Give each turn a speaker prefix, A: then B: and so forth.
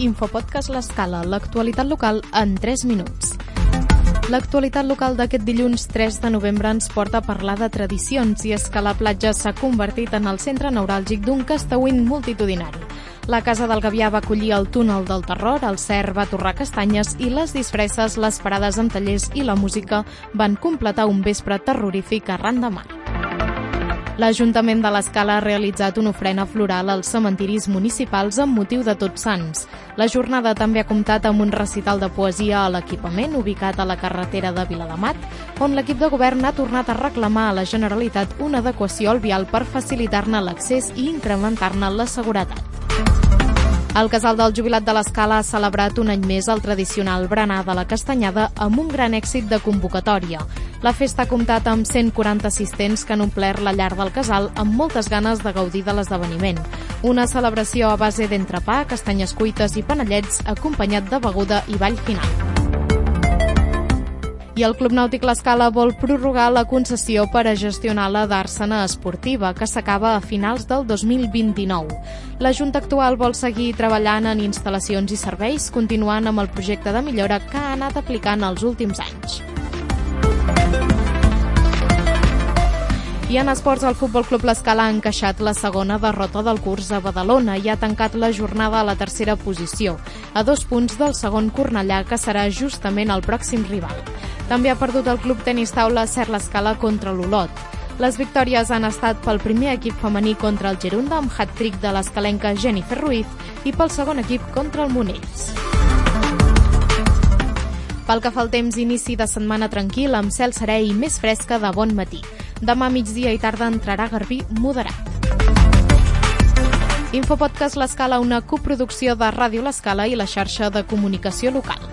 A: Infopodcast L'Escala, l'actualitat local en 3 minuts. L'actualitat local d'aquest dilluns 3 de novembre ens porta a parlar de tradicions, i és que la platja s'ha convertit en el centre neuràlgic d'un castauint multitudinari. La Casa del Gavià va acollir el Túnel del Terror, el Cer va torrar castanyes i les disfresses, les parades amb tallers i la música van completar un vespre terrorífic arran de mar. L'Ajuntament de l'Escala ha realitzat una ofrena floral als cementiris municipals amb motiu de Tots Sants. La jornada també ha comptat amb un recital de poesia a l'equipament ubicat a la carretera de Viladamat, on l'equip de govern ha tornat a reclamar a la Generalitat una adequació al vial per facilitar-ne l'accés i incrementar-ne la seguretat. El Casal del Jubilat de l'Escala ha celebrat un any més el tradicional berenar de la Castanyada amb un gran èxit de convocatòria. La festa ha comptat amb 140 assistents que han omplert la llar del casal amb moltes ganes de gaudir de l'esdeveniment. Una celebració a base d'entrepà, castanyes cuites i panellets, acompanyat de beguda i ball final. I el Club Nàutic L'Escala vol prorrogar la concessió per a gestionar la Dàrsena esportiva, que s'acaba a finals del 2029. La Junta actual vol seguir treballant en instal·lacions i serveis, continuant amb el projecte de millora que ha anat aplicant els últims anys. I en esports, el Futbol Club L'Escala ha encaixat la segona derrota del curs a Badalona i ha tancat la jornada a la tercera posició, a 2 punts del segon Cornellà, que serà justament el pròxim rival. També ha perdut el Club Tenis Taula Ser l'Escala contra l'Olot. Les victòries han estat pel primer equip femení contra el Gerunda, amb hat-trick de l'escalenca Jennifer Ruiz, i pel segon equip contra el Monells. Pel que fa al temps, inici de setmana tranquil, amb cel serè i més fresca de bon matí. Demà migdia i tarda entrarà garbí moderat. Infopodcast L'Escala, una coproducció de Ràdio L'Escala i la xarxa de comunicació local.